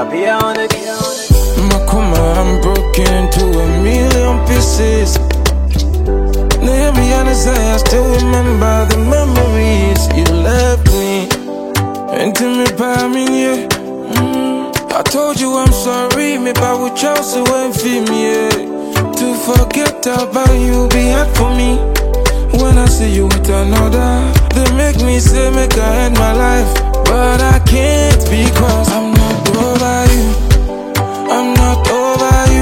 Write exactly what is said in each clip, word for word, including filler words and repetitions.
be honest. Makuma, I'm broken into a million pieces. No, you be honest, I still remember the memories you left me. Intimate by me, yeah. Mm. I told you I'm sorry, maybe I would choose to wait for me, yeah. To forget about you be hard for me. When I see you with another, they make me say make I end my life, but I can't because I'm not over you. I'm not over you.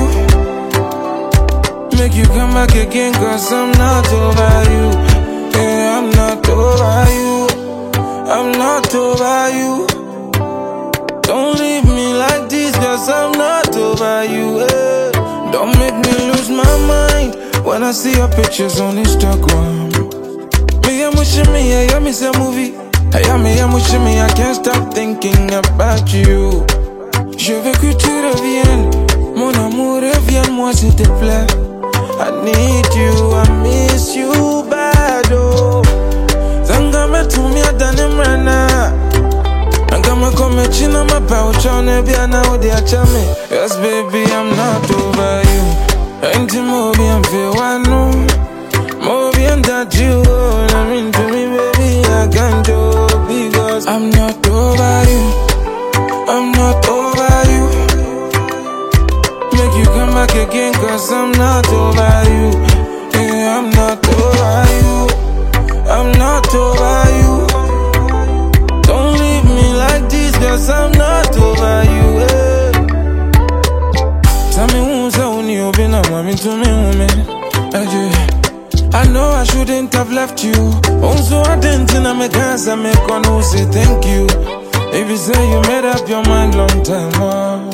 Make you come back again cause I'm not over you. Yeah, I'm not over you. I'm not over you. Don't leave me like this cause I'm not over you. Yeah. Don't make me lose my mind when I see your pictures on Instagram. Me, I'm wishing me, I am miss a movie. I am me, I'm wishing me, I can't stop thinking about you. Je veux que tu reviennes, mon amour reviens-moi s'il te plaît. I need you, I miss you bad oh. Zanga me to me adane mrena. Anga me come china ma pa uchone biana odi achame. Yes baby, I'm not over you. Ain't mo bien fe wano. Mo bien that you I mean to me baby, I can't do because I'm not over you. I'm not over you. Make you come back again cause I'm not over you. Yeah, I'm not over you. I'm not over you. Don't leave me like this cause I'm not over you. Yeah. Tell me who's on you, been a mommy to me, woman. I know I shouldn't have left you. Also, I didn't know my guys, I make one who say thank you. If you say you made up your mind long time, oh.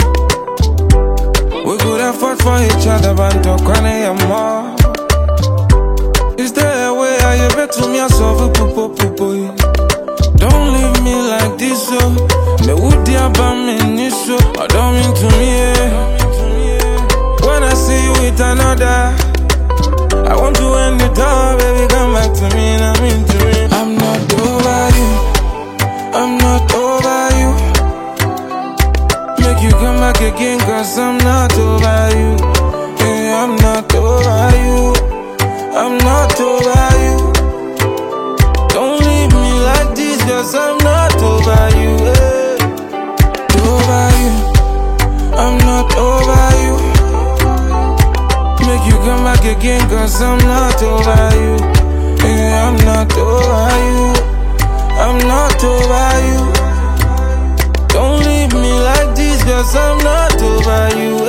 We could have fought for each other, but don't cry more. Is there a way I ever to me, I solve a poo poo. Don't leave me like this, so me would dear about me, so I don't mean to me, yeah. When I see you with another, I want to end it all, baby, come back to me, and I'm into it. I'm not over you. I'm not over you. Make you come back again cause I'm not over you. Yeah, I'm not over you. I'm not over you. Don't leave me like this cause I'm not over you. Yeah. Over you. I'm not over you. Make you come back again cause I'm not over you. Yeah, I'm not over you. I'm not over you. Don't leave me like this cause I'm not over you.